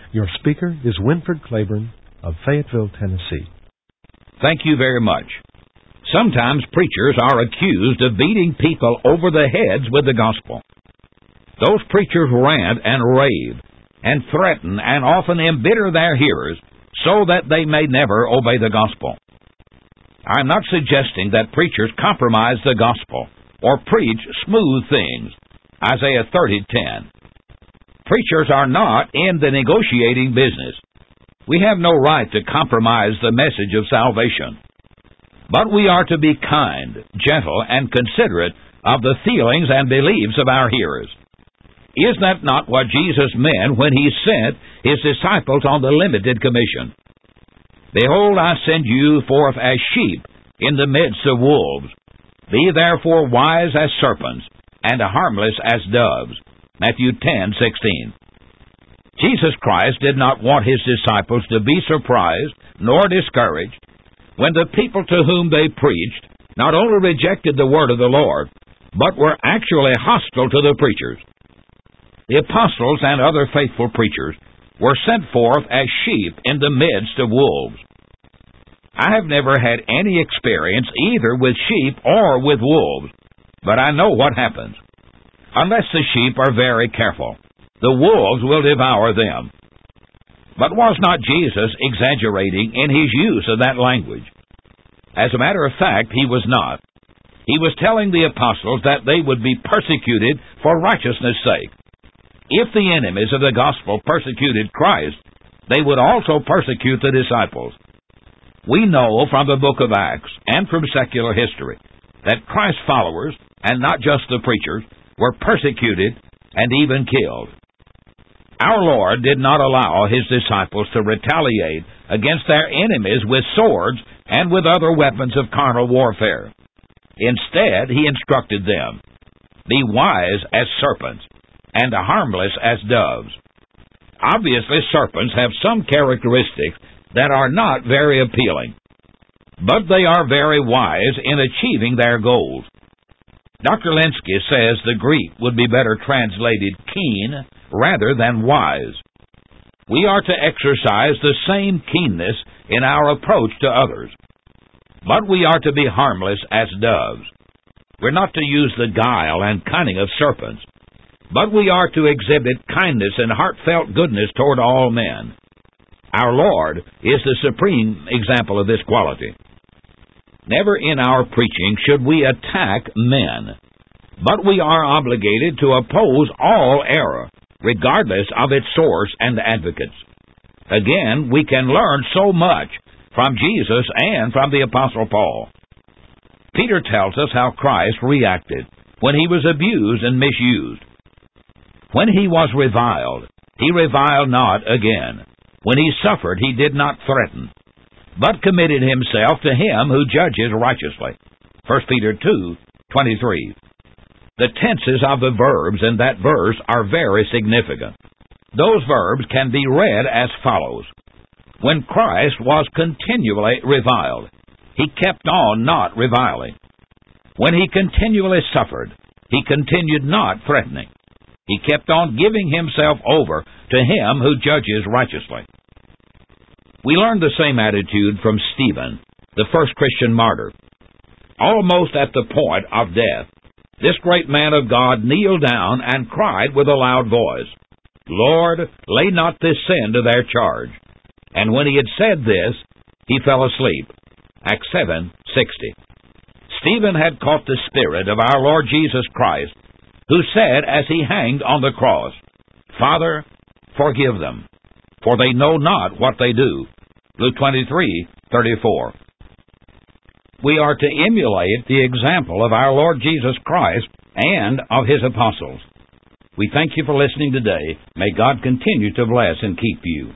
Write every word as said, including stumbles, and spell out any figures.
Your speaker is Winford Claiborne of Fayetteville, Tennessee. Thank you very much. Sometimes preachers are accused of beating people over the heads with the gospel. Those preachers rant and rave and threaten and often embitter their hearers so that they may never obey the gospel. I'm not suggesting that preachers compromise the gospel or preach smooth things. Isaiah thirty ten. Preachers are not in the negotiating business. We have no right to compromise the message of salvation. But we are to be kind, gentle, and considerate of the feelings and beliefs of our hearers. Is that not what Jesus meant when he sent his disciples on the limited commission? Behold, I send you forth as sheep in the midst of wolves. Be therefore wise as serpents, and harmless as doves. Matthew ten sixteen. Jesus Christ did not want his disciples to be surprised nor discouraged when the people to whom they preached not only rejected the word of the Lord, but were actually hostile to the preachers. The apostles and other faithful preachers were sent forth as sheep in the midst of wolves. I have never had any experience either with sheep or with wolves, but I know what happens. Unless the sheep are very careful, the wolves will devour them. But was not Jesus exaggerating in his use of that language? As a matter of fact, he was not. He was telling the apostles that they would be persecuted for righteousness' sake. If the enemies of the gospel persecuted Christ, they would also persecute the disciples. We know from the book of Acts and from secular history that Christ's followers, and not just the preachers, were persecuted and even killed. Our Lord did not allow his disciples to retaliate against their enemies with swords and with other weapons of carnal warfare. Instead, he instructed them, be wise as serpents and harmless as doves. Obviously, serpents have some characteristics that are not very appealing, but they are very wise in achieving their goals. Doctor Lenski says the Greek would be better translated keen rather than wise. We are to exercise the same keenness in our approach to others, but we are to be harmless as doves. We're not to use the guile and cunning of serpents, but we are to exhibit kindness and heartfelt goodness toward all men. Our Lord is the supreme example of this quality. Never in our preaching should we attack men, but we are obligated to oppose all error, regardless of its source and advocates. Again, we can learn so much from Jesus and from the Apostle Paul. Peter tells us how Christ reacted when he was abused and misused. When he was reviled, he reviled not again. When he suffered, he did not threaten, but committed himself to him who judges righteously. First Peter two twenty-three. The tenses of the verbs in that verse are very significant. Those verbs can be read as follows. When Christ was continually reviled, he kept on not reviling. When he continually suffered, he continued not threatening. He kept on giving himself over to him who judges righteously. We learned the same attitude from Stephen, the first Christian martyr. Almost at the point of death, this great man of God kneeled down and cried with a loud voice, Lord, lay not this sin to their charge. And when he had said this, he fell asleep. Acts seven sixty. Stephen had caught the spirit of our Lord Jesus Christ, who said as he hanged on the cross, Father, forgive them, for they know not what they do. Luke twenty-three thirty-four. We are to emulate the example of our Lord Jesus Christ and of his apostles. We thank you for listening today. May God continue to bless and keep you.